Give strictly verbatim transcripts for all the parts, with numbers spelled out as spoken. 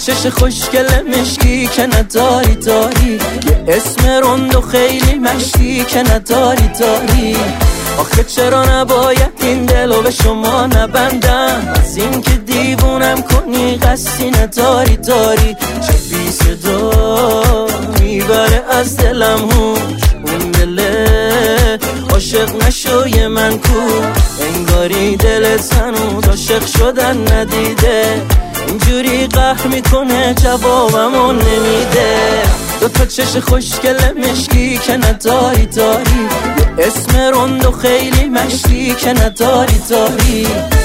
چش خوشگل مشکی که نداری داری، یه اسم رند و خیلی مشکی که نداری داری. آخه چرا نباید این دلو به شما نبندم؟ از این که دیوونم کنی قصدی نداری داری. چه بی صدا میبره از دلم هوش، اون دله عاشق نشوی من کو. انگاری دلت هنوز عاشق شدن ندیده، اینجوری قهر میکنه جوابمو نمیده. دو تا چش خوشگل مشکی که نداری داری، یه اسم رند و خیلی مشکی که نداری داری.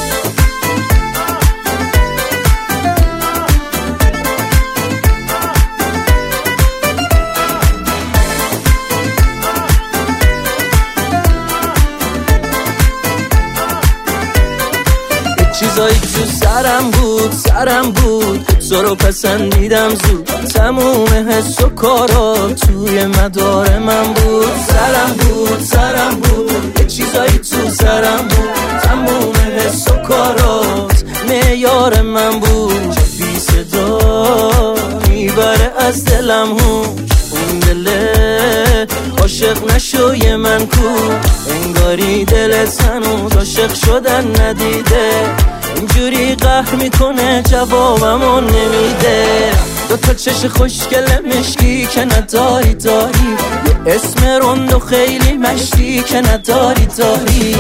چیزایی تو سرم بود سرم بود، تو رو پسندیدم زود، تموم حس و کارا توی مدار من بود. سرم بود سرم بود، یه چیزایی تو سرم بود، تموم حس و کارات معیار من بود. بی صدا میبره از دلم هوش، اون دله عاشق نشوی من کو. انگاری دلت هنوز عاشق شدن ندیده، اینجوری قهر میکنه جوابمو نمیده. دو تا چش خوشگل مشکی که نداری داری، یه اسم رند و خیلی مشکی که نداری داری.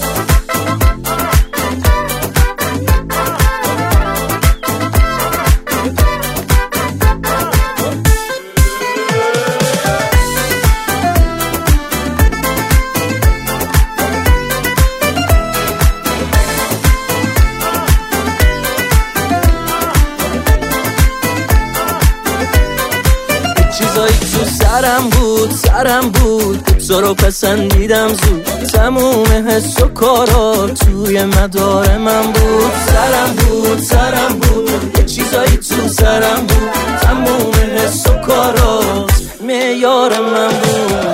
چیزایی تو سرم بود سرم بود، تو رو پسندیدم زود، تموم حس و کارا توی مدار من بود. سرم بود سرم بود، یه چیزایی تو سرم بود، تموم حس و کارات معیار من بود.